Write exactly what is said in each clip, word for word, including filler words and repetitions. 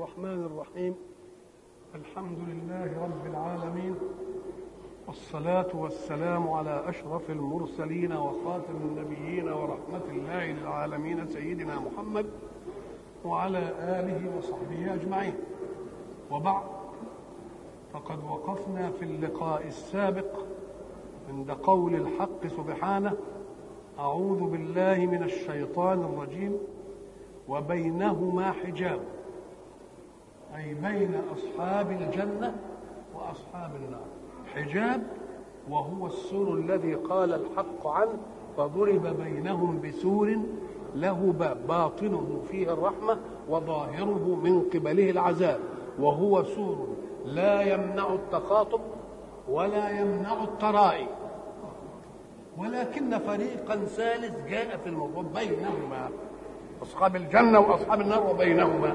الرحمن الرحيم. الحمد لله رب العالمين، والصلاة والسلام على أشرف المرسلين وخاتم النبيين ورحمة الله للعالمين سيدنا محمد وعلى آله وصحبه أجمعين. وبعد، فقد وقفنا في اللقاء السابق عند قول الحق سبحانه: أعوذ بالله من الشيطان الرجيم وبينهما حجاب، أي بين أصحاب الجنة وأصحاب النار حجاب، وهو السور الذي قال الحق عنه: فضرب بينهم بسور له باب باطنه فيه الرحمة وظاهره من قبله العذاب، وهو سور لا يمنع التخاطب ولا يمنع الترائي، ولكن فريقا ثالث جاء في الموضوع بينهما، أصحاب الجنة وأصحاب النار وبينهما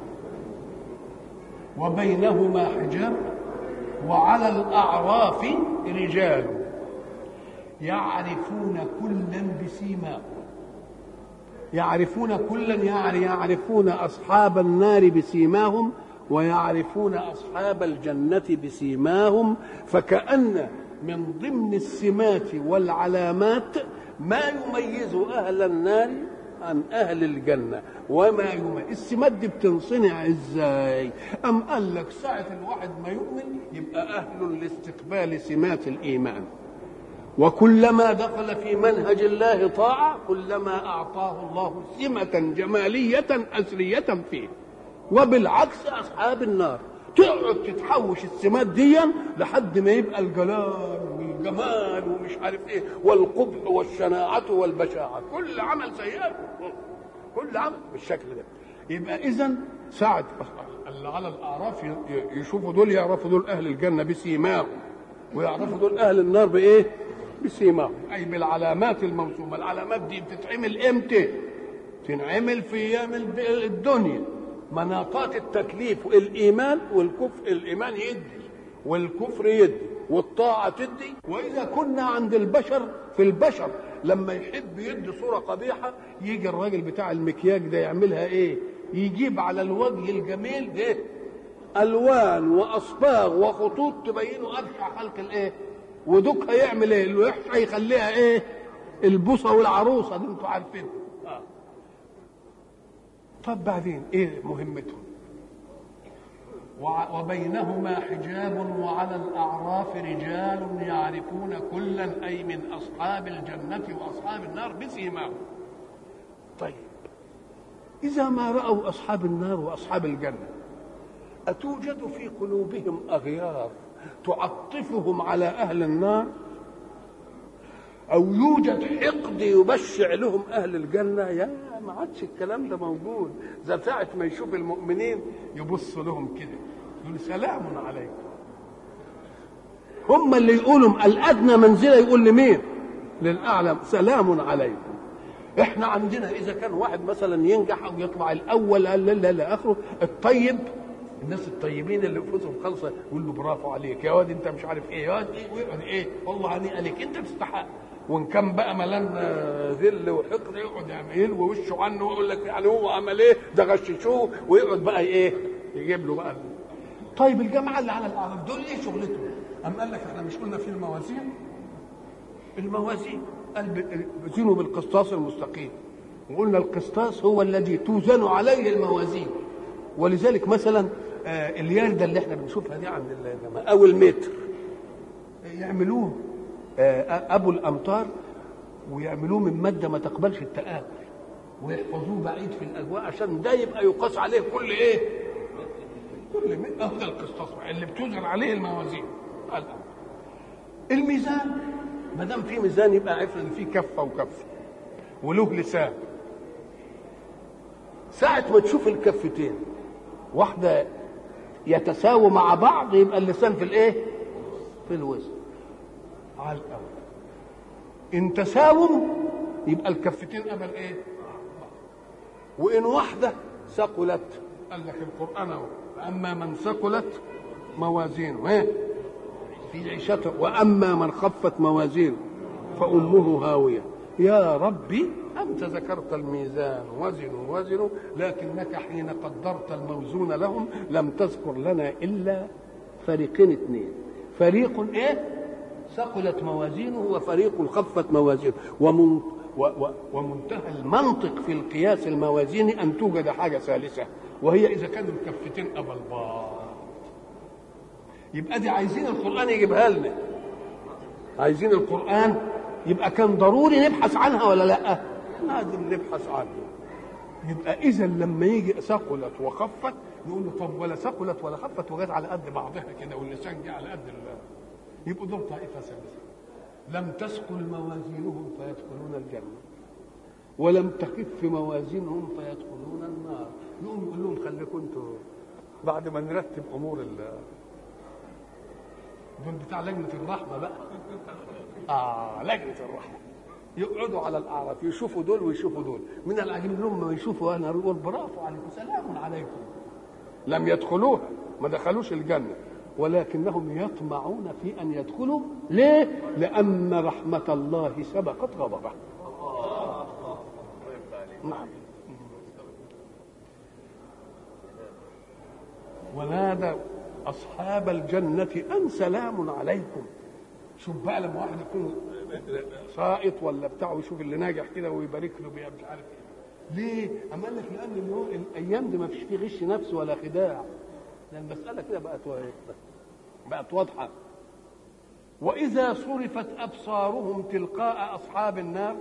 وبينهما حجاب، وعلى الأعراف رجال يعرفون كلا بسيماهم. يعرفون كلا يعني يعرفون أصحاب النار بسيماهم ويعرفون أصحاب الجنة بسيماهم، فكأن من ضمن السمات والعلامات ما يميز أهل النار عن أهل الجنة. وما يميز السمات دي بتنصنع إزاي؟ أم قال لك ساعة الواحد ما يؤمن يبقى أهل لاستقبال سمات الإيمان، وكلما دخل في منهج الله طاعة كلما أعطاه الله سمة جمالية أسرية فيه. وبالعكس أصحاب النار تقعد تتحوش السمات دي لحد ما يبقى الجلال والجمال ومش عارف ايه والقبح والشناعة والبشاعة، كل عمل سيئة، كل عمل بالشكل ده. يبقى إذن ساعة اللي على الأعراف يشوفوا دول يعرفوا دول أهل الجنة بسيماهم، ويعرفوا دول أهل النار بإيه؟ بسيماهم، أي بالعلامات الموسومة. العلامات دي بتتعمل إمتى؟ تنعمل في أيام الدنيا، مناطات التكليف، الإيمان والكفر. الإيمان يدي والكفر يدي والطاعة تدي. وإذا كنا عند البشر، في البشر لما يحب يدي صورة قبيحة يجي الراجل بتاع المكياج ده يعملها إيه؟ يجيب على الوجه الجميل ده ألوان وأصباغ وخطوط تبينه أبشع خلق الإيه؟ ودوك هيعمل إيه؟ الوحش هيخليها إيه؟ البوصة والعروسة دي أنتوا عارفين. آه. طب بعدين ايه مهمتهم؟ وبينهما حجاب وعلى الاعراف رجال يعرفون كلا، اي من اصحاب الجنه واصحاب النار بسيماهم. طيب اذا ما راوا اصحاب النار واصحاب الجنه اتوجد في قلوبهم اغيار تعطفهم على اهل النار، او يوجد حقد يبشع لهم اهل الجنه؟ يا ما عادش الكلام ده موجود. زي ساعه ما يشوف المؤمنين يبص لهم كده يقول سلام عليكم. هم اللي يقولوا الادنى منزله يقول لمين؟ للاعلى سلام عليكم. احنا عندنا اذا كان واحد مثلا ينجح او يطلع الاول لا لا لا اخره، الطيب، الناس الطيبين اللي انفسهم خالصه يقول له برافو عليك يا واد انت مش عارف ايه، يا واد ايه ويقعد ايه والله هنيئا عليك انت تستحق. وان كان بقى ملان ذل وحقد يقعد يعمل ووشه عنه ويقول لك يعني هو عمل ايه ده غششوه، ويقعد بقى ايه يجيب له بقى. طيب الجماعه اللي على الاعراف دول ايه شغلتهم؟ ام قال لك احنا مش قلنا في الموازين؟ الموازين قال بزنوا بالقسطاس المستقيم، وقلنا القسطاس هو الذي توزن عليه الموازين. ولذلك مثلا آه الياردة اللي احنا بنشوفها دي عند الجماعه او المتر يعملوه آه ابو الامتار، ويعملوه من ماده ما تقبلش التآكل، ويحفظوه بعيد في الاجواء عشان ده يبقى يقاس عليه كل ايه؟ كل متر. اهو ده القسطاس اللي بتوزن عليه الموازين. الميزان ما دام في ميزان يبقى عرفنا ان في كفه وكفه وله لسان. ساعة ما تشوف الكفتين واحدة يتساووا مع بعض يبقى اللسان في الايه؟ في الوزن على الأول. إن تساووا يبقى الكفتين قبل ايه؟ وإن واحدة ثقلت قال لك القرآن اهو أما من ثقلت موازينه ايه؟ في عيشته، وأما من خفت موازينه فأمه هاوية. يا ربي أنت ذكرت الميزان وزنوا وزنوا، لكنك حين قدرت الموزون لهم لم تذكر لنا إلا فريقين اثنين، فريق إيه ثقلت موازينه وفريق خفت موازينه. ومن و و ومنتهى المنطق في القياس الموازيني أن توجد حاجة ثالثة، وهي إذا كانوا الكفتين أبا البعض. يبقى دي عايزين القرآن يجيبها لنا، عايزين القرآن، يبقى كان ضروري نبحث عنها ولا لا؟ لازم نبحث عنها. يبقى إذا لما يجي ثقلت وخفت نقول له طب ولا ثقلت ولا خفت وجت على قد بعضها كده واللسان جه على قد الله، يبقوا دول طائفة ثالثة. لم تثقل موازينهم فيدخلون الجنة، ولم تخف موازينهم فيدخلون النار. نقوم نقول لهم خليكم انتوا بعد ما نرتب امور الله، دول بتاع لجنة الرحمة بقى. اه لجنة الرحمة يقعدوا على الاعراف يشوفوا دول ويشوفوا دول. من العجيب لهم ما يشوفوا انا يقول برافو عليكم سلام عليكم، لم يدخلوها، ما دخلوش الجنة، ولكنهم يطمعون في ان يدخلوا. ليه؟ لان رحمة الله سبقت غضبه. نعم. ونادى اصحاب الجنة ان سلام عليكم. شوف بقى لما واحد يكون سائط ولا بتاع ويشوف اللي ناجح كده ويبارك له بيها مش عارف ايه. ليه؟ اما قال لك لان الايام دي ما فيش فيه غش نفس ولا خداع، لان المساله كده بقت بقت واضحه. واذا صرفت ابصارهم تلقاء اصحاب النار.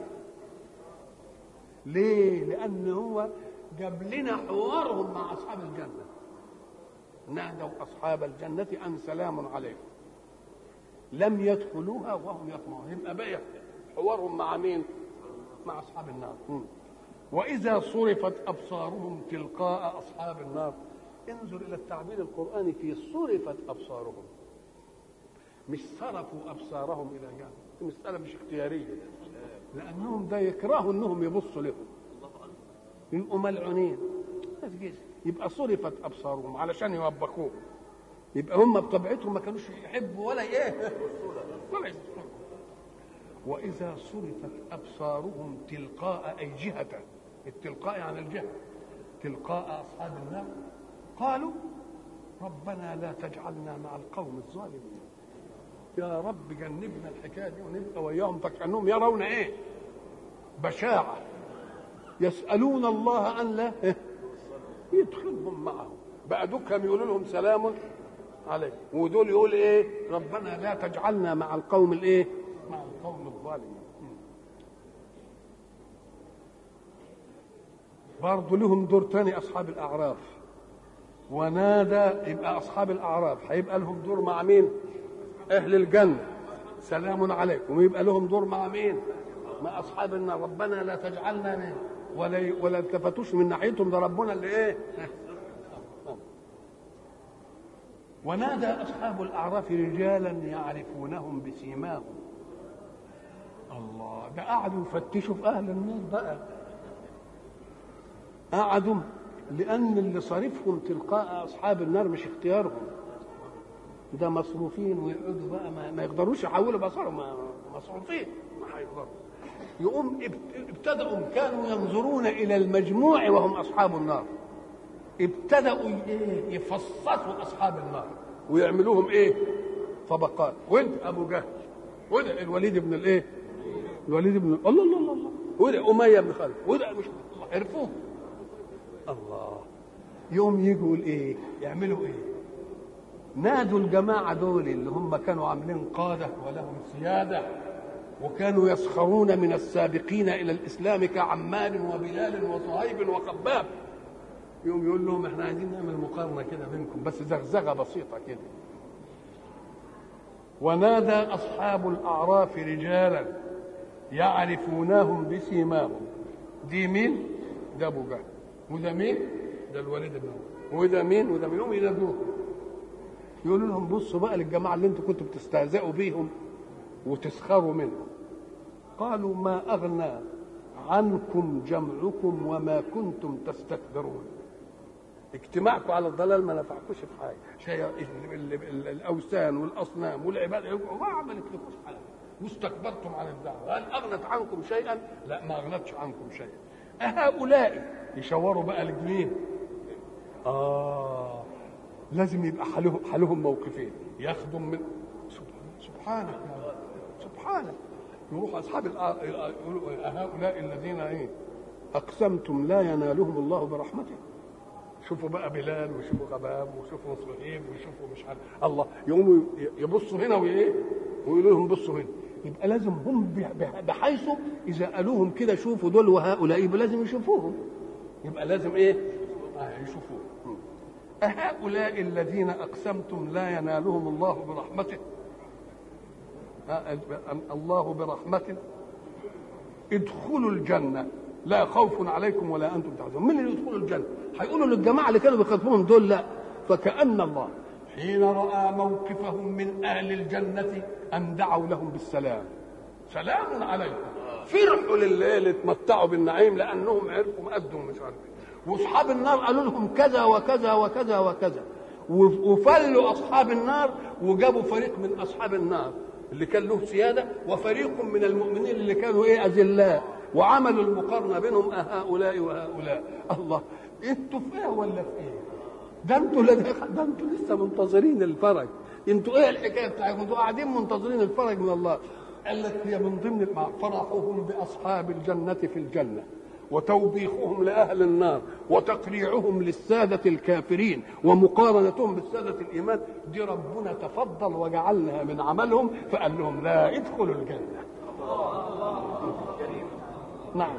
ليه؟ لان هو جاب لنا حوارهم مع اصحاب الجنه. نادوا اصحاب الجنه ان سلام عليكم لم يدخلوها وهم يطمعون. يبقى بقى حوارهم مع مين؟ مع اصحاب النار. واذا صرفت ابصارهم تلقاء اصحاب النار. انظر الى التعبير القراني في صرفت ابصارهم، مش صرفوا ابصارهم الى جهه. المساله مش اختياريه، لانهم ده يكرهوا انهم يبصوا لهم، يبقوا ملعونين. يبقى صرفت ابصارهم علشان يوبخوه. يبقى هم بطبيعتهم ما كانوش يحبوا ولا ايه ولا يبصروا. واذا صرفت ابصارهم تلقاء اي جهه، التلقاء عن الجهه، تلقاء اصحاب النار قالوا ربنا لا تجعلنا مع القوم الظالمين. يا رب جنبنا الحكايه دي ونبقى وياهم. فكانهم يرون ايه؟ بشاعه، يسالون الله ان لا يدخلهم معهم. بقى دول كانوا يقولوا لهم سلام عليكم، ودول يقول ايه؟ ربنا لا تجعلنا مع القوم الايه؟ مع القوم الظالمين. برضه لهم دور تاني اصحاب الاعراف. ونادى، يبقى اصحاب الاعراف هيبقى لهم دور مع مين؟ اهل الجنه سلام عليكم. ويبقى لهم دور مع مين؟ مع اصحاب النار ربنا لا تجعلنا من ولا ولا التفتوش من ناحيتهم، ده ربنا اللي ايه؟ ونادى اصحاب الاعراف رجالا يعرفونهم بسيماهم. الله، ده قعدوا يفتشوا في اهل النار بقى، قعدوا لان اللي صارفهم تلقاء اصحاب النار مش اختيارهم، ده مصروفين ويقعدوا بقى ما, ما يقدروش يحولوا بصرهم، مصروفين ما هيقدروا. يقوم ابتدأوا كانوا ينظرون الى المجموع وهم اصحاب النار، ابتدأوا يفصصوا اصحاب النار ويعملوهم ايه؟ طبقات. وده ابو جهل، وده الوليد بن الايه؟ الوليد بن الله الله الله الله، وده اميه بن خالد، وده مش عرفوه. الله، يوم يجوا الايه؟ يعملوا ايه؟ نادوا الجماعه دول اللي هم كانوا عاملين قاده ولهم سياده وكانوا يسخرون من السابقين الى الاسلام كعمار وبلال وصهيب وخباب. يوم يقول لهم احنا عايزين نعمل مقارنه كده بينكم، بس زغزغه بسيطه كده. ونادى اصحاب الاعراف رجالا يعرفونهم بسيماهم. دي مين؟ ده ابو جهل. وده مين؟ ده الوليد بن عمر. وده مين؟ وده مين؟ يقوم ينادوهم يقولوا لهم بصوا بقى للجماعه اللي انتم كنتوا بتستهزئوا بيهم وتسخروا منهم. قالوا ما اغنى عنكم جمعكم وما كنتم تستكبرون. اجتماعكم على الضلال ما نفعكوش في حاجه، شيء الاوثان والاصنام والعباده ما عملت لكم حاجه. واستكبرتم عن الدعوه، هل اغنت عنكم شيئا؟ لا، ما اغنتش عنكم شيئا. أهؤلاء يشاوروا بقى لمين؟ اه لازم يبقى حالهم حالهم موقفين، ياخدوا من سبحانك سبحانك يروح اصحاب يقولوا أهؤلاء الذين ايه اقسمتم لا ينالهم الله برحمته. شوفوا بقى بلال وشوفوا غباب وشوفوا صهيب وشوفوا مش عارف الله، يقوموا يبصوا هنا وايه ويقولوا لهم بصوا هنا. يبقى لازم هم بحيث اذا قالوهم كده شوفوا دول وهؤلاء يبقى لازم يشوفوهم، يبقى لازم ايه آه يشوفوهم. أهؤلاء الذين اقسمتم لا ينالهم الله برحمته، آه الله برحمته ادخلوا الجنه لا خوف عليكم ولا انتم تحزنون. من اللي يدخلوا الجنه؟ هيقولوا للجماعه اللي كانوا بيخاطبوهم دول لا. فكأن الله حين راى موقفهم من اهل الجنه ان دعوا لهم بالسلام، سلام عليكم، فرحوا لليل اتمتعوا بالنعيم لانهم عرفوا مقدم مش عارف. واصحاب النار قالوا لهم كذا وكذا وكذا وكذا، وفلوا اصحاب النار وجابوا فريق من اصحاب النار اللي كان له سياده وفريق من المؤمنين اللي كانوا ايه اذلاء، وعملوا المقارنه بينهم هؤلاء وهؤلاء. الله، انتوا في ايه ولا في ايه؟ ده انتوا ده انتوا لسه منتظرين الفرج. انتوا ايه الحكايه بتاعتكم؟ انتوا قاعدين منتظرين الفرج من الله. قال لك هي من ضمن فرحهم باصحاب الجنه في الجنه، وتوبيخهم لاهل النار، وتقريعهم للساده الكافرين، ومقارنتهم بالساده الايمان. دي ربنا تفضل وجعلها من عملهم، فقال لهم لا ادخلوا الجنه. نعم.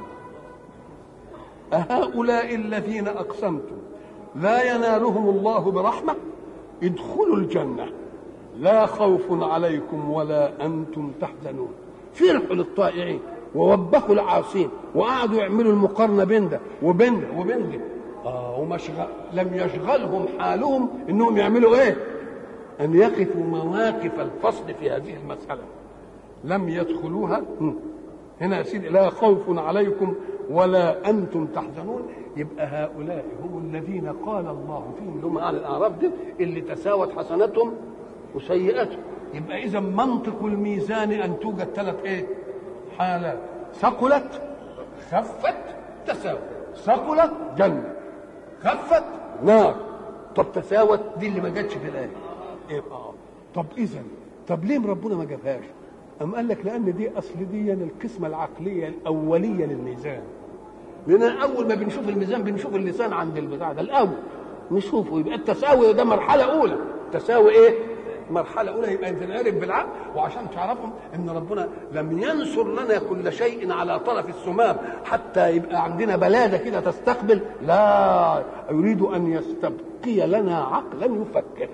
أهؤلاء الذين أقسمتم لا ينالهم الله برحمة ادخلوا الجنة لا خوف عليكم ولا أنتم تحزنون. فرحوا للطائعين ووبخوا العاصين وقعدوا يعملوا المقارنة بين ده وبين ده وبين ده. آه ومشغل لم يشغلهم حالهم إنهم يعملوا إيه؟ أن يقفوا مواقف الفصل في هذه المسألة. لم يدخلوها هنا يا سيدي لا خوف عليكم ولا انتم تحزنون. يبقى هؤلاء هم الذين قال الله فيهم اللي هم اهل الاعراف دي اللي تساوت حسناتهم وسيئاتهم. يبقى اذا منطق الميزان ان توجد ثلاث ايه حالات: ثقلت خفت تساوت. ثقلت جنه، خفت نار. طب تساوت دي اللي ما جاتش في الايه. ايه اه طب اذا طب ليه ربنا ما جابهاش؟ أم قال لك لأن دي أصل دي القسمة العقلية الأولية للميزان. لأن أول ما بنشوف الميزان بنشوف اللسان عند البتاع ده الأول نشوفه. يبقى التساوي ده مرحلة أولى. تساوي إيه؟ مرحلة أولى. يبقى أنت نعرف بالعقل. وعشان تعرفهم إن ربنا لم ينصر لنا كل شيء على طرف السمام حتى يبقى عندنا بلادة كده تستقبل. لا، يريد أن يستبقي لنا عقلا يفكر.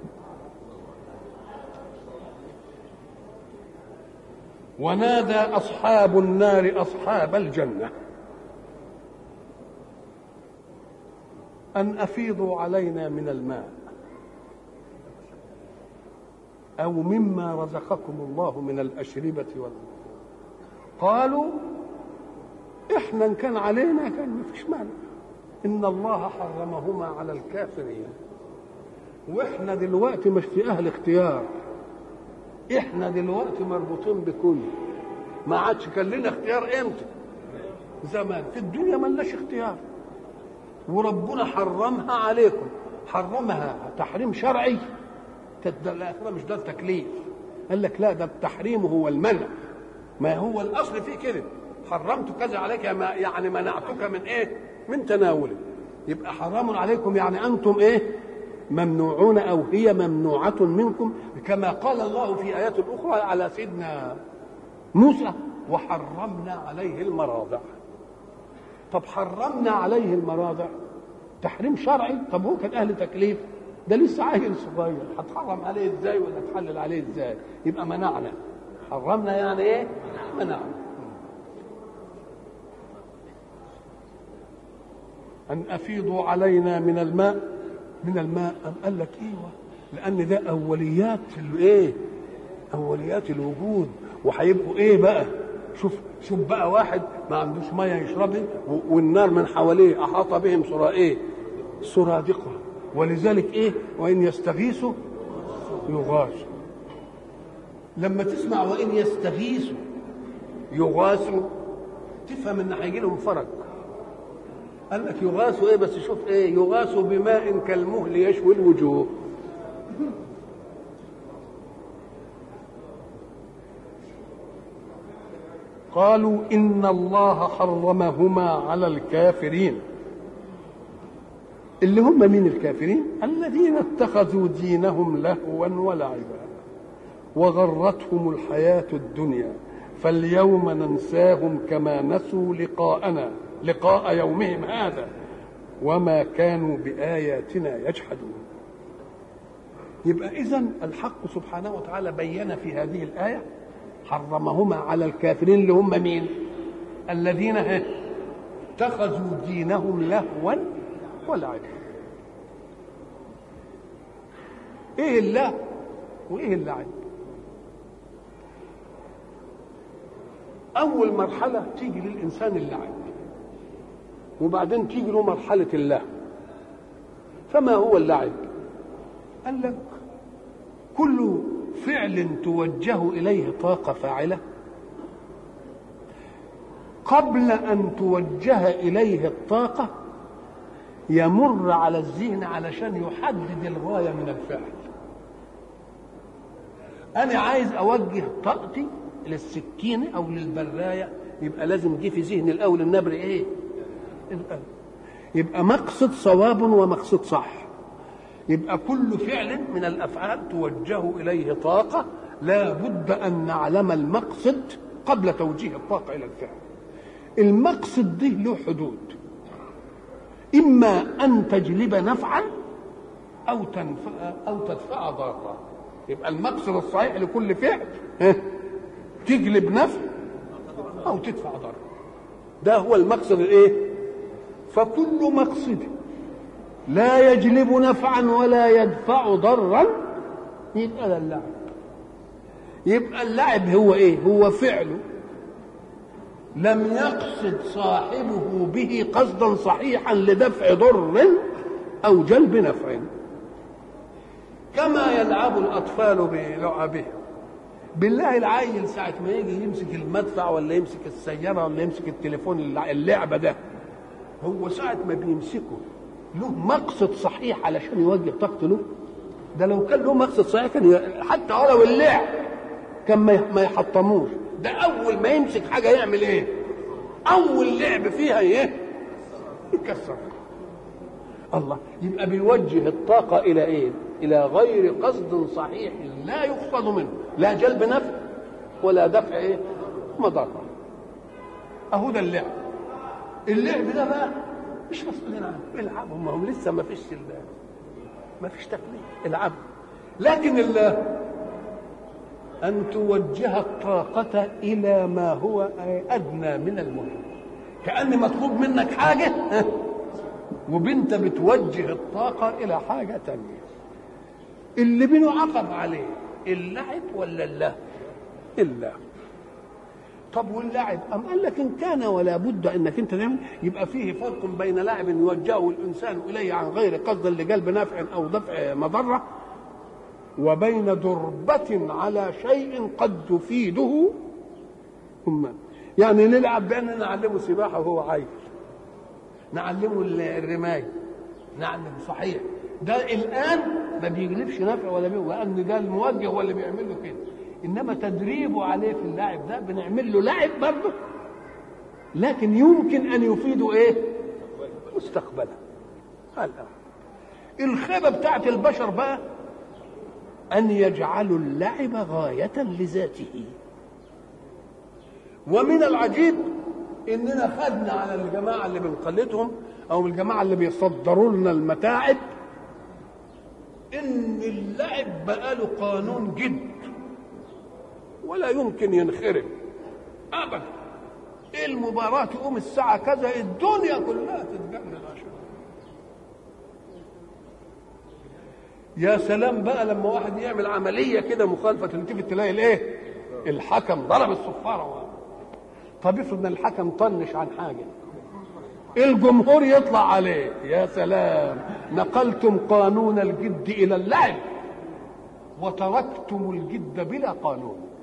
ونادى أصحاب النار أصحاب الجنة أن أفيضوا علينا من الماء أو مما رزقكم الله من الأشربة والماء. قالوا إحنا إن كان علينا كان ما فيش مانع، إن الله حرمهما على الكافرين، وإحنا دلوقتي مش في أهل اختيار، احنا دلوقتي مربوطين بكل. ما عادش كان لنا اختيار امتى؟ زمان. في الدنيا ما لناش اختيار، وربنا حرمها عليكم. حرمها تحريم شرعي، الاخره مش ده التكليف. قال لك لا، ده التحريم هو المنع. ما هو الاصل فيه كده، حرمت كذا عليك يعني منعتك من ايه؟ من تناوله. يبقى حرام عليكم يعني انتم ايه؟ ممنوعون أو هي ممنوعة منكم، كما قال الله في آيات أخرى على سيدنا موسى: وحرمنا عليه المراضع. طب حرمنا عليه المراضع تحريم شرعي. طب هو كان أهل تكليف، ده لسه عيل صغير، هتحرم عليه ازاي ولا تحلل عليه ازاي؟ يبقى منعنا. حرمنا يعني ايه؟ منعنا. أن أفيضوا علينا من الماء. من الماء أم قال لك ايوه، لان ده اوليات الايه؟ اوليات الوجود. وهيبقوا ايه بقى؟ شوف شوف بقى واحد ما عندوش ميه يشربها والنار من حواليه احاط بهم سرا ايه؟ سرادقها. ولذلك ايه؟ وان يستغيثوا يغاثوا. لما تسمع وإن يستغيثوا يغاثوا تفهم إن هيجي لهم فرج. قال لك يغاثوا إيه؟ بس شوف إيه، يغاثوا بماء كالمهل يشوي الوجوه. قالوا إن الله حرمهما على الكافرين. اللي هم مين الكافرين؟ الذين اتخذوا دينهم لهوا ولعبا وغرتهم الحياة الدنيا فاليوم ننساهم كما نسوا لقاءنا لقاء يومهم هذا وما كانوا بآياتنا يجحدون. يبقى إذن الحق سبحانه وتعالى بين في هذه الآية حرمهما على الكافرين اللي هم مين؟ الذين اتخذوا دينهم لهوا ولعبا. ايه اللهو وايه اللعب؟ اول مرحله تيجي للانسان اللعب، وبعدين تيجي له مرحله اللهو. فما هو اللعب؟ قال لك كل فعل توجه اليه طاقه فاعله قبل ان توجه اليه الطاقه يمر على الذهن علشان يحدد الغايه من الفعل. انا عايز اوجه طاقتي للسكينه او للبرايه، يبقى لازم جه في ذهني الاول النبر ايه؟ القلب. يبقى مقصد صواب ومقصد صح. يبقى كل فعل من الافعال توجه اليه طاقه لا بد ان نعلم المقصد قبل توجيه الطاقه الى الفعل. المقصد ده له حدود، اما ان تجلب نفعا او تنفع او تدفع ضرا. يبقى المقصد الصحيح لكل فعل تجلب نفع او تدفع ضرر. ده هو المقصد الايه؟ فكل مقصد لا يجلب نفعا ولا يدفع ضرا يبقى ده اللعب. يبقى اللعب هو ايه؟ هو فعله لم يقصد صاحبه به قصدا صحيحا لدفع ضر او جلب نفع، كما يلعب الاطفال بلعبهم. بالله العيل ساعه ما يجي يمسك المدفع ولا يمسك السياره ولا يمسك التليفون اللعبه ده، هو ساعه ما بيمسكه له مقصد صحيح علشان يوجه طاقته له؟ ده لو كان له مقصد صحيح كان حتى ولو اللعب كان ما يحطموش. ده اول ما يمسك حاجه يعمل ايه؟ اول لعب فيها ايه؟ يكسر. الله. يبقى بيوجه الطاقه الى ايه؟ الى غير قصد صحيح لا يقصد منه لا جلب نفع ولا دفع ايه؟ مضره. اهو ده اللعب. اللعب ده بقى مش مسؤولين عنه، العبوا، ما هم لسه ما فيش ما فيش تكليف، العبوا. لكن الله أن توجه الطاقة إلى ما هو أدنى من المهم، كأن مطلوب منك حاجة وبنت بتوجه الطاقة إلى حاجة تانية. اللي بنعاقب عليه اللعب ولا اللهو؟ اللهو. طب واللعب؟ أم قال لك إن كان ولا بد أنك أنت تعمل، يبقى فيه فرق بين لعب يوجهه الإنسان إليه عن غير قصد لجلب نفع أو دفع مضرة، وبين دربة على شيء قد تفيده. هم يعني نلعب بأننا نعلمه سباحة وهو عايز، نعلمه الرماية، نعلم صحيح ده الآن ما بيجلبش نفع ولا بيه، لأن ده الموجه هو اللي بيعمل له كده. إنما تدريبه عليه في اللعب ده بنعمل له لعب برضه، لكن يمكن أن يفيده إيه؟ مستقبلا. الآن الخيبة بتاعت البشر بقى أن يجعلوا اللعب غاية لذاته. ومن العجيب إننا خدنا على الجماعة اللي بنقلدهم أو الجماعة اللي بيصدروا لنا المتاعب إن اللعب بقى له قانون جد ولا يمكن ينخرم أبدا. المباراة تقوم الساعة كذا الدنيا كلها تتجنن عشان. يا سلام بقى لما واحد يعمل عمليه كده مخالفه تلتفت تلاقي الايه؟ الحكم ضرب الصفاره. طب افرض ان الحكم طنش عن حاجه الجمهور يطلع عليه. يا سلام، نقلتم قانون الجد الى اللعب وتركتم الجد بلا قانون.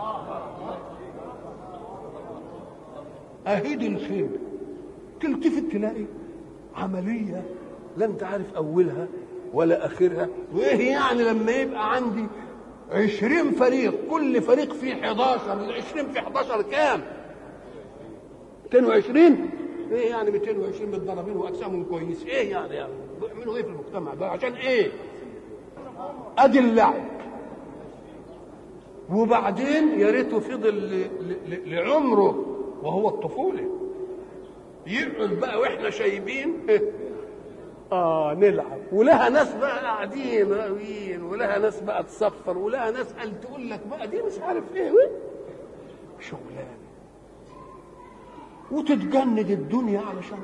اهيد الخير تلتفت تلاقي عمليه لا انت عارف اولها ولا اخرها. وايه يعني لما يبقى عندي عشرين فريق كل فريق فيه حداشر، العشرين في حداشر كام؟ مئتين وعشرين. ايه يعني مئتين وعشرين متضربين واجسامهم كويس؟ ايه يعني يعني بيعملوا ايه في المجتمع ده؟ عشان ايه؟ ادي اللعب. وبعدين يا ريته فضل لعمره وهو الطفوله، يقعد بقى واحنا شايبين اه نلعب، ولها ناس بقى قاعدين راويين، ولها ناس بقى تصفر، ولها ناس قال تقول لك بقى دي مش عارف ايه شغلانه، وتتجند الدنيا علشان.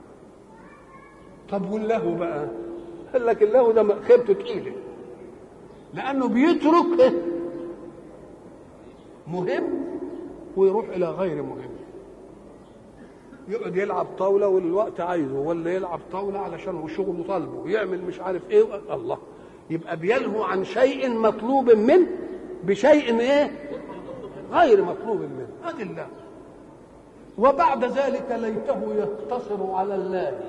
طب واللهو بقى؟ قال لك اللهو ده خيبته تقيله، لانه بيترك مهم ويروح الى غير مهم. يقعد يلعب طاوله والوقت عايزه، ولا يلعب طاوله علشان شغله طالبه، يعمل مش عارف ايه. الله، يبقى بيلهو عن شيء مطلوب منه بشيء ايه غير مطلوب منه. هذه الله. وبعد ذلك ليته يقتصر على الله،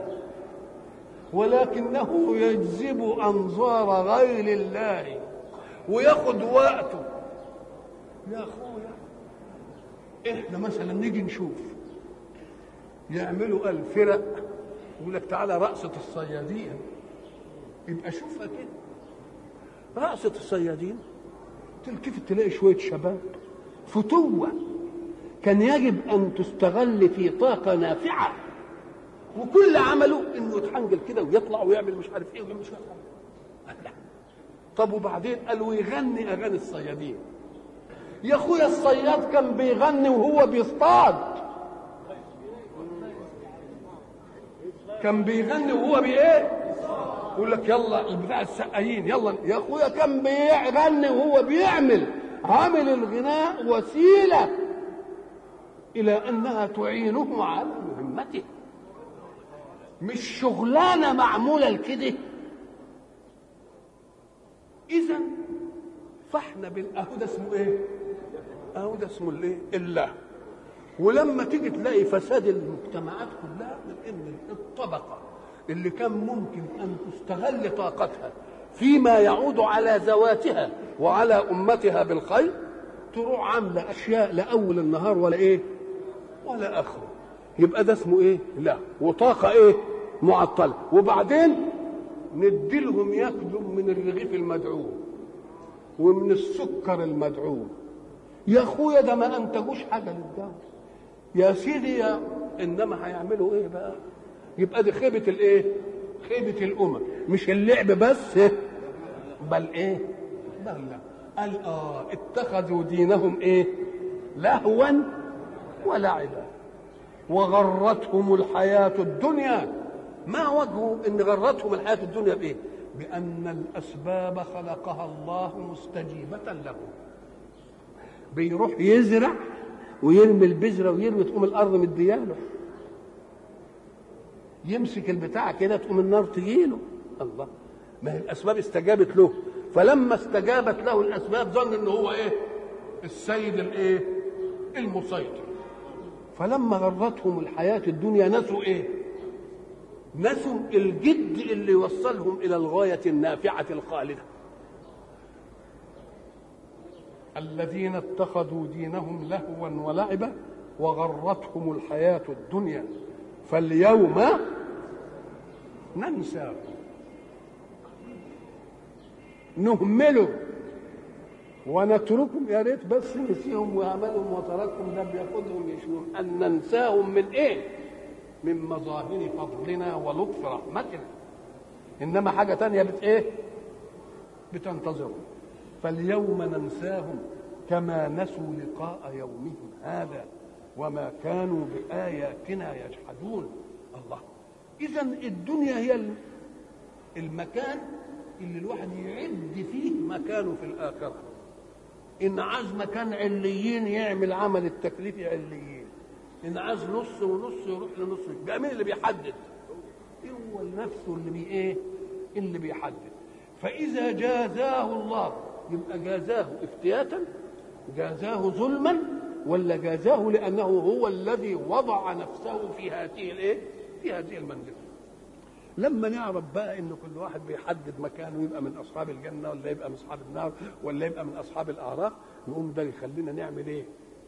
ولكنه يجذب انظار غير الله وياخد وقته. يا اخويا احنا مثلا نيجي نشوف يعملوا الفرق، يقول لك تعالى رقصة الصيادين، يبقى شوفها كده رقصة الصيادين، تلتفت تلاقي شوية شباب فتوة كان يجب أن تستغل في طاقة نافعة، وكل عمله إنه يتحنجل كده ويطلع ويعمل مش عارف إيه ويعمل مش عارف إيه. طب وبعدين قالوا يغني أغاني الصيادين. يا أخويا الصياد كان بيغني وهو بيصطاد، كان بيغني وهو بايه؟ يقول لك يلا بتاع السقايين يلا. يا اخويا كان بيغني وهو بيعمل عامل الغناء وسيله الى انها تعينه على مهمته، مش شغلانه معموله لكده. اذا فاحنا بالاهو ده اسمه ايه؟ اهو ده اسمه الايه؟ الله. ولما تيجي تلاقي فساد المجتمعات كلها من ان الطبقه اللي كان ممكن ان تستغل طاقتها فيما يعود على ذواتها وعلى امتها بالخير، تروح عامله اشياء لاول النهار ولا ايه ولا اخره. يبقى ده اسمه ايه؟ لا. وطاقه ايه؟ معطله. وبعدين نديلهم ياكلوا من الرغيف المدعوم ومن السكر المدعوم. يا اخويا ده ما انتجوش حاجه للدولة يا سيدي يا. انما هيعملوا ايه بقى؟ يبقى دي خيبه الايه؟ خيبه الامم. مش اللعب بس بل ايه؟ بل لا. قال اه اتخذوا دينهم ايه؟ لهوا ولعبا وغرتهم الحياه الدنيا. ما وجهه ان غرتهم الحياه الدنيا بايه؟ بان الاسباب خلقها الله مستجيبه له. بيروح يزرع ويرمي البذره ويرمي تقوم الارض مدياله، يمسك البتاع كده تقوم النار تجيله. الله، ما هي الاسباب استجابت له. فلما استجابت له الاسباب ظن ان هو ايه؟ السيد الايه؟ المسيطر. فلما غرتهم الحياه الدنيا نسوا ايه؟ نسوا الجد اللي يوصلهم الى الغايه النافعه الخالده. الذين اتخذوا دينهم لهوا ولعبا وغرتهم الحياة الدنيا فاليوم ننساهم نهملهم ونتركهم. يا ريت بس نسيهم وعملهم وتركهم، ده بياخدهم يشوفون ان ننساهم من ايه؟ من مظاهر فضلنا ولطف رحمتنا. انما حاجه تانية بت ايه؟ بتنتظرهم. فاليوم ننساهم كما نسوا لقاء يومهم هذا وما كانوا بآياتنا يجحدون. الله. إذا الدنيا هي المكان اللي الواحد يعد فيه مكانه في الآخرة. إن عايز مكان عليين يعمل عمل التكليف عليين، إن عايز نص ونص يروح لنص. بقى مين اللي بيحدد؟ هو نفسه اللي بي إيه؟ اللي بيحدد. فإذا جازاه الله يبقى جازاه افتياتا جازاه ظلما ولا جازاه لأنه هو الذي وضع نفسه في هذه الايه في هذه المنزلة. لما نعرف بقى ان كل واحد بيحدد مكانه يبقى من اصحاب الجنه ولا يبقى من اصحاب النار ولا يبقى من اصحاب الاعراف، نقوم ده يخلينا نعمل ايه؟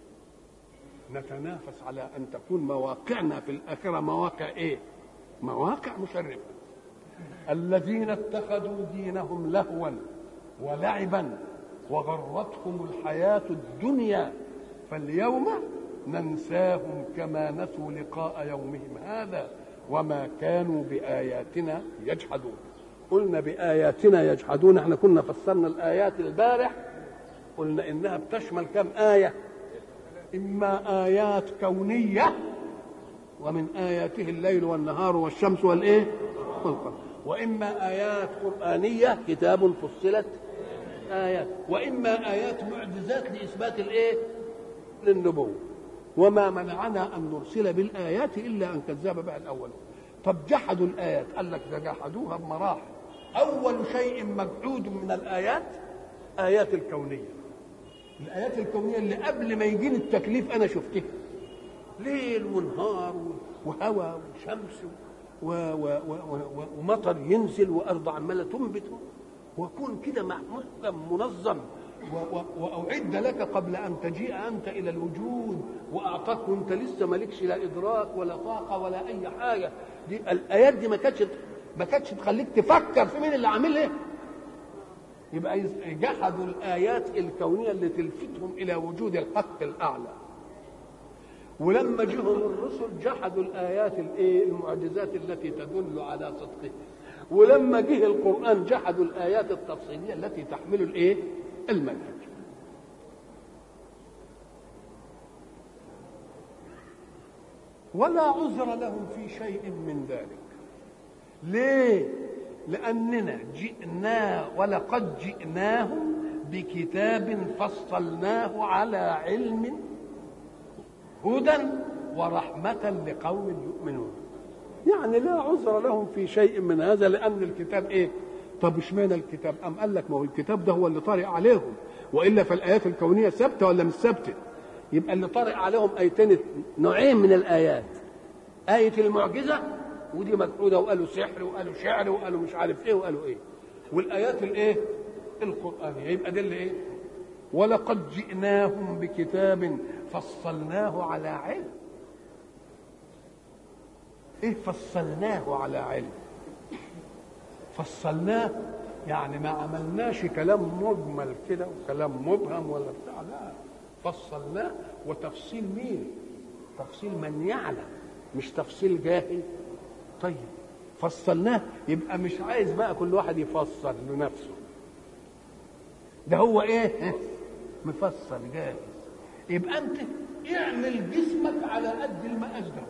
نتنافس على ان تكون مواقعنا في الاخره مواقع ايه؟ مواقع مشرفه. الذين اتخذوا دينهم لهوا ولعبا وغرتهم الحياه الدنيا فاليوم ننساهم كما نسوا لقاء يومهم هذا وما كانوا بآياتنا يجحدون. قلنا بآياتنا يجحدون، احنا كنا فسرنا الآيات البارح قلنا إنها بتشمل كم آية؟ إما آيات كونية ومن آياته الليل والنهار والشمس والإيه؟ والقمر، وإما آيات قرآنية كتاب فصلت آيات، وإما آيات معجزات لإثبات الإيه؟ للنبوة. وما منعنا أن نرسل بالآيات إلا أن كذب بها الأولون. طب جحدوا الآيات، قال لك ده جحدوها بمراحل. أول شيء مجحود من الآيات آيات الكونية. الآيات الكونية اللي قبل ما يجيني التكليف أنا شفتها، ليل ونهار وهواء وشمس و و و و ومطر ينزل وأرض عمالة تنبت وكون كده محكم منظم، وأعد لك قبل أن تجيء أنت إلى الوجود وأعطاك وأنت لسه مالكش لا إدراك ولا طاقة ولا أي حاجة. دي الآيات دي ما كانتش ما كانتش تخليك تفكر في مين اللي عامل إيه. يبقى جحدوا الآيات الكونية اللي تلفتهم إلى وجود الحق الأعلى. ولما جهم الرسل جحدوا الآيات الإيه المعجزات التي تدل على صدقه. ولما جه القرآن جحدوا الآيات التفصيلية التي تحمل الإيه المنهج. ولا عذر لهم في شيء من ذلك. ليه؟ لأننا جئنا ولقد جئناهم بكتاب فصلناه على علم هدى ورحمة لقوم يؤمنون. يعني لا عذر لهم في شيء من هذا لأن الكتاب إيه؟ طب اشمعنى الكتاب؟ أم قال لك ما هو الكتاب ده هو اللي طارئ عليهم، وإلا فالآيات الكونية ثابتة ولا مش ثابتة؟ يبقى اللي طارئ عليهم آيتين نوعين من الآيات، آية المعجزة ودي مجحودة وقالوا سحر وقالوا شعر وقالوا مش عارف إيه وقالوا إيه، والآيات الإيه؟ القرآنية. يبقى ده اللي إيه؟ ولقد جئناهم بكتاب فصلناه على علم. إيه فصلناه على علم؟ فصلناه يعني ما عملناش كلام مجمل كده وكلام مبهم ولا بتاع، لا، فصلناه. وتفصيل مين؟ تفصيل من يعلم، مش تفصيل جاهل. طيب فصلناه يبقى مش عايز بقى كل واحد يفصل لنفسه، ده هو ايه؟ مفصل جاهز. يبقى انت اعمل جسمك على قد المقاس ده.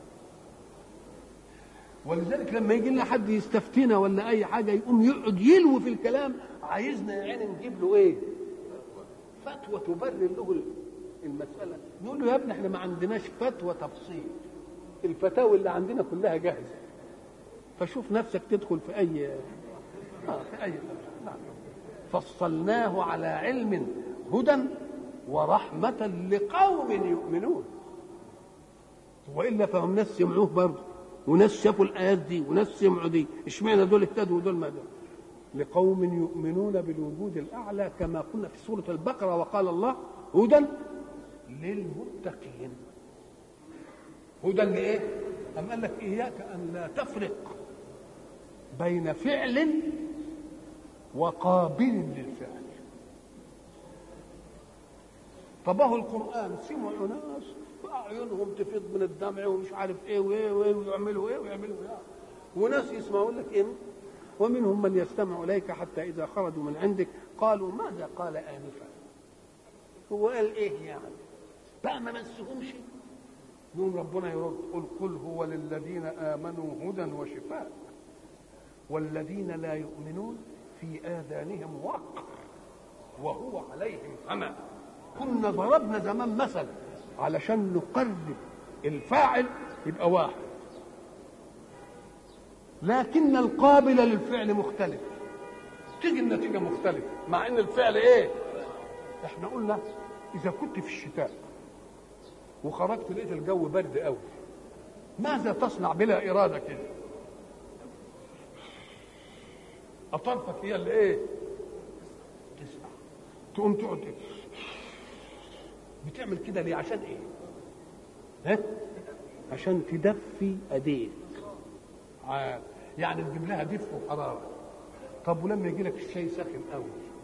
ولذلك لما يجي لنا حد يستفتينا ولا اي حاجه يقوم يقعد يلوي في الكلام، عايزنا يا عيني نجيب له ايه؟ فتوى تبرر له المساله. نقول له يا ابني احنا ما عندناش فتوى تفصيل، الفتاوى اللي عندنا كلها جاهزه، فشوف نفسك تدخل في اي اه في اي نعم. فصلناه على علم هدى ورحمه لقوم يؤمنون. والا فهم ناس سمعوه برضه وناس شافوا الايات دي وناس سمعوا دي، اشمعنى دول اهتدوا ودول ما دول؟ لقوم يؤمنون بالوجود الاعلى كما قلنا في سوره البقره. وقال الله هدى للمتقين. هدى لايه؟ أم قال لك اياك ان لا تفرق بين فعل وقابل للفعل. طبعه القران سمعوا ناس اعينهم تفيض من الدمع ومش عارف ايه وايه وايه ويعملوا ايه ويعملوا ايه، وناس يسمعوا لك ايه، ومنهم من يستمع اليك حتى اذا خرجوا من عندك قالوا ماذا قال انفا. هو قال ايه يعني؟ بقى ما مسهمش. يوم ربنا يرد قل قل هو للذين امنوا هدى وشفاء والذين لا يؤمنون في اذانهم وقر وهو عليهم عمى. كنا ضربنا زمان مثل علشان نقرب الفاعل يبقى واحد، لكن القابل للفعل مختلف، تيجي النتيجة مختلفة مع ان الفعل ايه؟ احنا قلنا اذا كنت في الشتاء وخرجت لقيت الجو برد قوي، ماذا تصنع بلا اراده كده؟ اطرفك هي اللي ايه؟ تسمع، تقوم تقعد ايه؟ بتعمل كده ليه؟ عشان ايه؟ ها؟ عشان تدفي ايديك، يعني تجيب لها دفء وحراره. طب ولما يجي لك الشاي ساخن قوي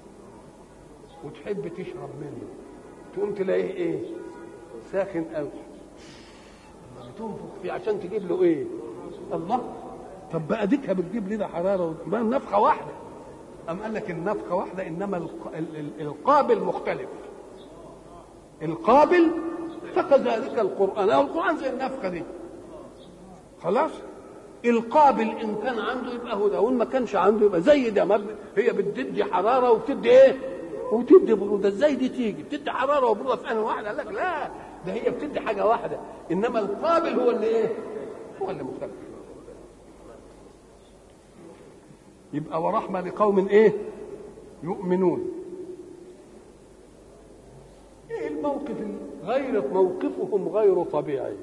وتحب تشرب منه، تقوم تلاقيه ايه؟ ساخن قوي، تنفخ فيه عشان تجيب له ايه؟ الله. طب بقى ديكها بتجيب لنا حراره ما النفخه واحده. أم قال لك النفخه واحده، انما القابل مختلف. القابل فكذلك القران، او القران زي النفخه دي خلاص. القابل ان كان عنده يبقى هدى، وان ما كانش عنده يبقى زي ده. هي بتدي حراره وبتدي ايه؟ وتدي بروده. ازاي دي تيجي بتدي حراره وبروده في ان واحد؟ قال لك لا، ده هي بتدي حاجه واحده، انما القابل هو اللي ايه؟ هو اللي مختلف. يبقى ورحمه لقوم ايه؟ يؤمنون. ايه الموقف؟ غير موقفهم غير طبيعي.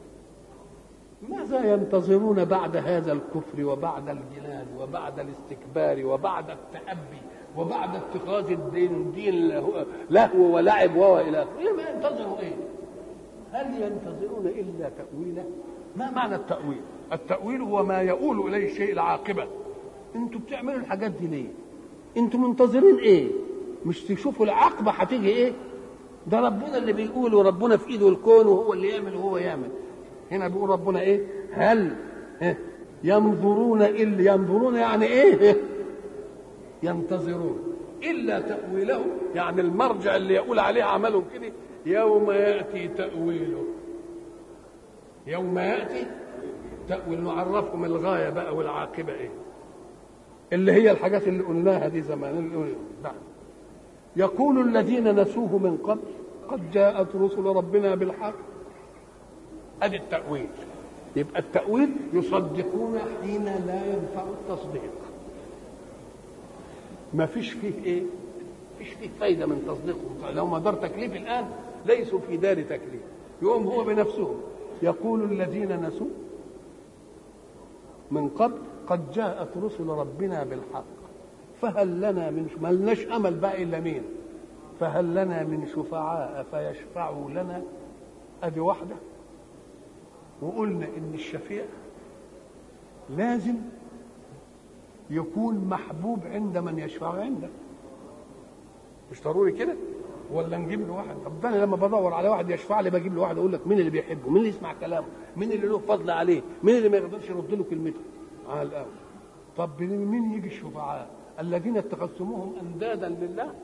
ماذا ينتظرون بعد هذا الكفر وبعد الجنان وبعد الاستكبار وبعد التأبي وبعد اتخاذ الدين دين لهو ولعب والى اخره؟ ما ينتظروا ايه؟ هل ينتظرون الا تأويله؟ ما معنى التأويل؟ التأويل هو ما يؤول اليه الشيء العاقبه. انتوا بتعملوا الحاجات دي ليه؟ انتوا منتظرين ايه؟ مش تشوفوا العاقبه هتيجي ايه؟ ده ربنا اللي بيقول، وربنا في ايده الكون وهو اللي يعمل وهو يعمل. هنا بيقول ربنا ايه؟ هل ينظرون الا ينظرون يعني ايه؟ ينتظرون الا تأويله، يعني المرجع اللي يقول عليه عملهم كده. يوم ياتي تأويله، يوم ياتي تأويل، نعرفهم الغايه بقى والعاقبه ايه، اللي هي الحاجات اللي قلناها دي زمان. يقول الذين نسوه من قبل قد جاءت رسل ربنا بالحق. ادي التأويل. يبقى التأويل يصدقون حين لا ينفع التصديق. ما فيش فيه ايه؟ فيش فيه فايدة من تصديقهم. لو ما دار تكليف الآن ليسوا في دار تكليف. يقوم هو بنفسهم يقول الذين نسوا من قبل قد جاءت رسل ربنا بالحق فهل لنا من ما لناش امل بقى الا مين؟ فهل لنا من شفعاء فيشفعوا لنا. ادي واحده. وقلنا ان الشفيع لازم يكون محبوب عند من يشفع عنده، مش ضروري كده. ولا نجيب له واحد؟ طب انا لما بدور على واحد يشفع لي بجيب له واحد اقول لك مين اللي بيحبه، مين اللي يسمع كلامه، مين اللي له فضل عليه، مين اللي ما يقدرش يرد له كلمته على الاول. طب مين يجي الشفعاء؟ الذين اتخذتموهم اندادا لله.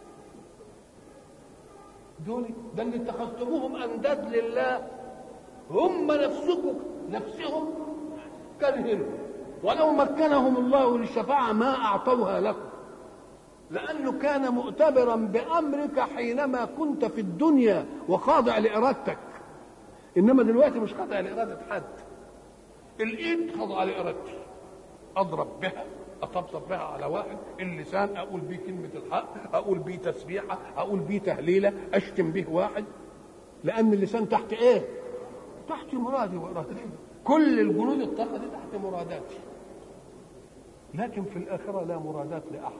دول ده اللي اتخذتموهم انداد لله هم نفسكم نفسهم كرهين، ولو مكنهم الله للشفاعه ما اعطوها لكم، لانه كان مؤتبرا بامرك حينما كنت في الدنيا وخاضع لارادتك. انما دلوقتي مش خاضع لاراده حد. الايد خاضعه لارادتي، اضرب بها، اطبطب بها على واحد، اللسان اقول بيه كلمه الحق، اقول بيه تسبيحه، اقول بيه تهليله، اشتم به واحد، لان اللسان تحت ايه؟ تحت مرادي وارادتي. كل الجنود الطاقه دي تحت مراداتي. لكن في الاخره لا مرادات لاحد.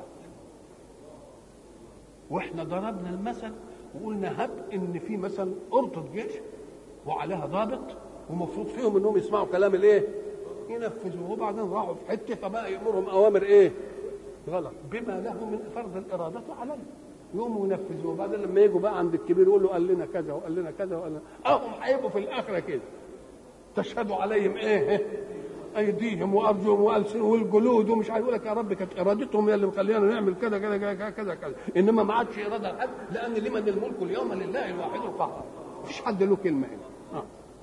واحنا ضربنا المثل وقلنا هب ان في مثلا قرطه جيش وعليها ضابط ومفروض فيهم انهم يسمعوا كلام الايه؟ ينفذوه. وبعدين راحوا في حته فبقى يامرهم اوامر ايه؟ غلط، بما له من فرض الاراده عليه. يقوموا ينفذوه. وبعدين لما يجوا بقى عند الكبير يقول له قال لنا كذا وقال لنا كذا وقال لنا اهم هيبقوا في الاخره كده. تشهد عليهم ايه؟ ايديهم وارجلهم والسنهم والجلود ومش عارف. يقول لك يا رب كانت ارادتهم هي اللي مخلينا نعمل كذا كذا كذا كذا كذا، انما ما عادش اراده لحد، لان لمن الملك اليوم لله الواحد القهار. مفيش حد له كلمه هنا. آه.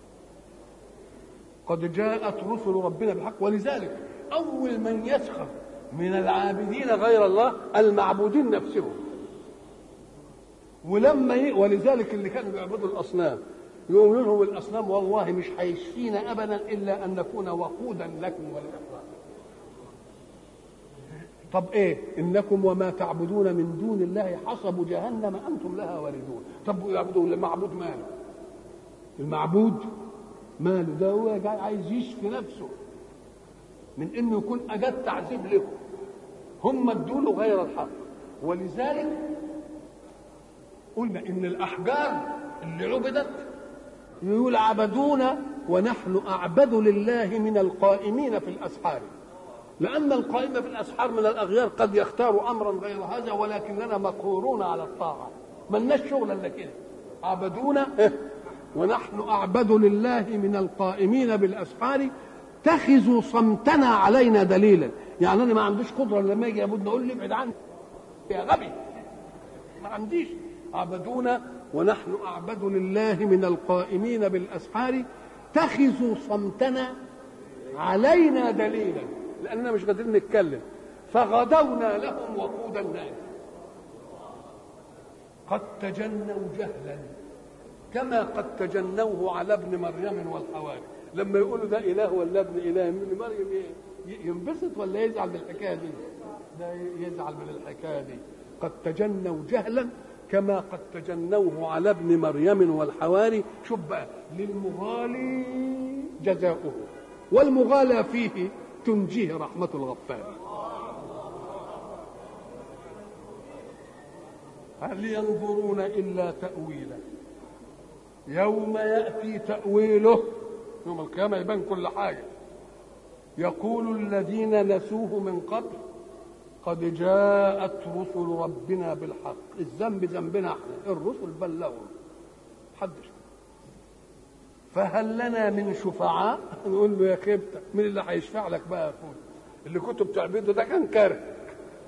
قد جاءت رسل ربنا بالحق. ولذلك اول من يسخر من العابدين غير الله المعبودين نفسهم. ولما ي... ولذلك اللي كانوا بيعبدوا الاصنام يقولون لهم الاصنام والله مش هيشفينا ابدا الا ان نكون وقودا لكم وللاخرين. طب ايه؟ انكم وما تعبدون من دون الله حصب جهنم انتم لها واردون. طب يعبدون المعبود ماله؟ المعبود ماله؟ ده هو عايز يشفي نفسه من انه يكون اجد تعذيب لكم، هم ادوا له غير الحق. ولذلك قلنا ان الاحجار اللي عبدت يقول عبدونا ونحن اعبد لله من القائمين في الاسحار، لان القائم في الاسحار من الاغيار قد يختار امرا غير هذا، ولكننا مقهورون على الطاعه، ما لناش شغل الا كده. عبدونا ونحن اعبد لله من القائمين بالاسحار اتخذوا صمتنا علينا دليلا. يعني انا ما عنديش قدره لما يجي يعبدنا اقول لي ابعد عني يا غبي، ما عنديش. عبدونا ونحن اعبد لله من القائمين بالاسحار اتخذوا صمتنا علينا دليلا، لاننا مش قادرين نتكلم. فغدونا لهم وقود النار قد تجنوا جهلا كما قد تجنوه على ابن مريم والحواري. لما يقولوا ده اله ولا ابن اله، ابن مريم ينبسط ولا يزعل بالحكايه دي؟ ده يزعل من الحكايه دي. قد تجنوا جهلا كما قد تجنوه على ابن مريم والحواري. شوف بقى، للمغالي جزاؤه والمغالى فيه تنجيه رحمة الغفار. هل ينظرون إلا تأويله يوم يأتي تأويله، يوم القيامة يبان كل حاجة. يقول الذين نسوه من قبل قد جاءت رسل ربنا بالحق. الذنب ذنبنا احنا، الرسل بلغوا حدش. فهل لنا من شفعاء؟ نقول له يا خيبتك، مين اللي هيشفع لك بقى يا اخويا؟ اللي كنت بتعبده ده كان كاره.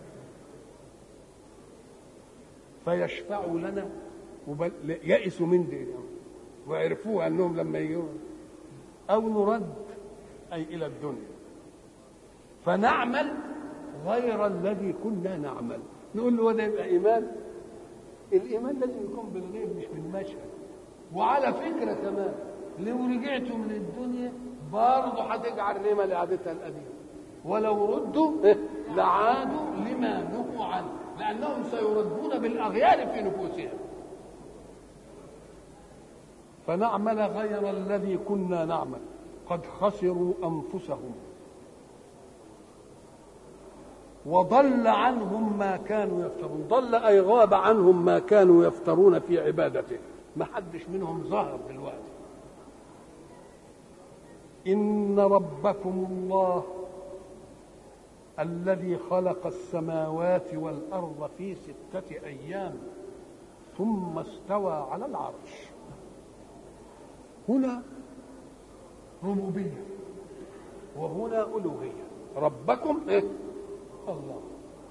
فيشفعوا لنا وبل... يئسوا من دي وعرفوها انهم لما يجوا او نرد اي الى الدنيا فنعمل غير الذي كنا نعمل. نقول له ده يبقى ايمان؟ الايمان لازم يكون بالغيب مش بالمشهد. وعلى فكره كمان لو رجعتوا من الدنيا برضه هتجعل ريما لعادتها القديمه، ولو ردوا لعادوا لما نهوا عنه، لانهم سيردون بالاغيار في نفوسهم. فنعمل غير الذي كنا نعمل قد خسروا انفسهم وضل عنهم ما كانوا يفترون. ضل أي غاب عنهم ما كانوا يفترون في عبادته، ما حدش منهم ظهر دلوقتي. إن ربكم الله الذي خلق السماوات والأرض في ستة أيام ثم استوى على العرش. هنا ربوبية وهنا ألوهية. ربكم إيه؟ الله.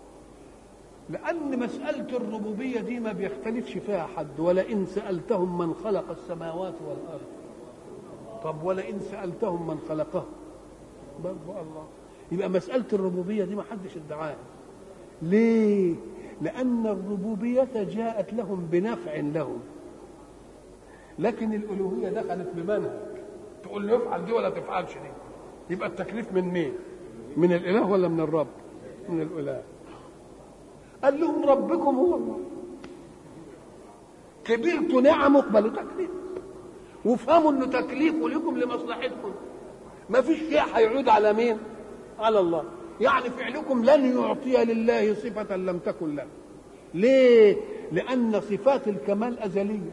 لأن مسألة الربوبية دي ما بيختلفش فيها حد. ولئن سألتهم من خلق السماوات والأرض، طب ولئن سألتهم من خلقه برضو الله. يبقى مسألة الربوبية دي ما حدش ادعاها. ليه؟ لأن الربوبية جاءت لهم بنفع لهم، لكن الألوهية دخلت بمنهج تقول له افعل دي ولا تفعلش دي. يبقى التكليف من مين؟ من الإله ولا من الرب؟ من الإله. قال لهم ربكم هو الله، كبرت نعم اقبلوا تكليف، وافهموا انه تكليفه لكم لمصلحتكم. ما فيش شيء هيعود على مين؟ على الله. يعني فعلكم لن يعطي لله صفة لم تكن له. ليه؟ لأن صفات الكمال أزلية،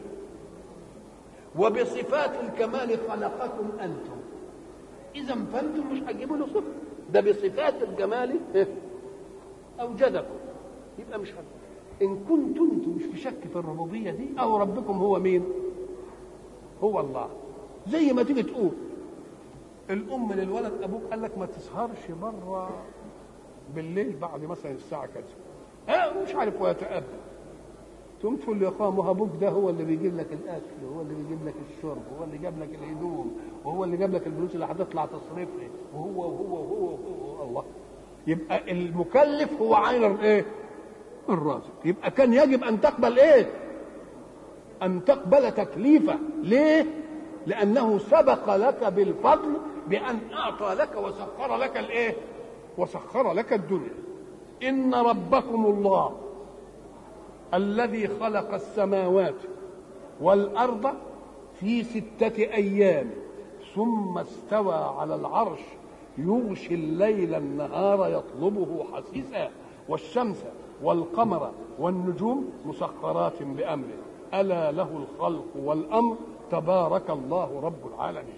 وبصفات الكمال خلقكم أنتم، إذا فأنتم مش هتجيبوا له صفة، ده بصفات الجمال أوجدكم. يبقى مش هت... إن كنتم أنتم مش في شك في الربوبية دي، أو ربكم هو مين؟ هو الله. زي ما تيجي تقول الأم للولد أبوك قال لك ما تسهرش بره بالليل بعد مثلا الساعة كذا، ها مش عارف ويتأبى، تقوم تقول له يا اخوان ما ابوك ده هو اللي بيجيب لك الاكل، وهو اللي بيجيب لك الشرب، وهو اللي جاب لك الهدوم، وهو اللي جاب لك الفلوس اللي هتطلع تصرفها، وهو وهو وهو وهو الله. يبقى المكلف هو عين الايه؟ الرازق. يبقى كان يجب ان تقبل ايه؟ ان تقبل تكليفه. ليه؟ لانه سبق لك بالفضل بان اعطى لك وسخر لك الايه؟ وسخر لك الدنيا. إن ربكم الله الذي خلق السماوات والأرض في ستة أيام ثم استوى على العرش يغشي الليل النهار يطلبه حثيثا والشمس والقمر والنجوم مسخرات بأمره ألا له الخلق والأمر تبارك الله رب العالمين.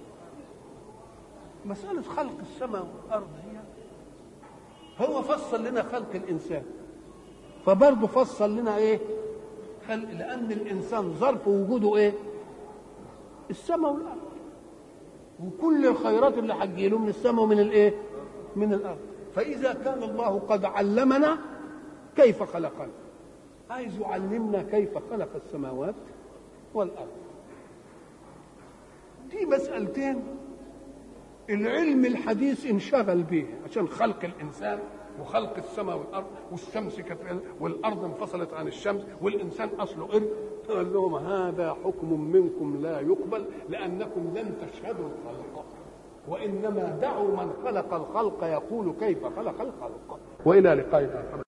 مسألة خلق السماء والأرض هي هو فصل لنا خلق الإنسان، فبرضه فصل لنا إيه؟ خلق، لأن الإنسان ظرف وجوده إيه؟ السماء والأرض، وكل الخيرات اللي هتجيله من السماء ومن الإيه؟ من الأرض. فإذا كان الله قد علمنا كيف خلقنا، عايز يعلمنا كيف خلق السماوات والأرض. دي مسألتين العلم الحديث انشغل به عشان خلق الإنسان وخلق السماء والأرض، والشمس كانت والأرض انفصلت عن الشمس والإنسان أصله قرد. قال لهم هذا حكم منكم لا يقبل لأنكم لم تشهدوا الخلق، وإنما دعوا من خلق الخلق يقول كيف خلق الخلق. وإلى لقاء آخر.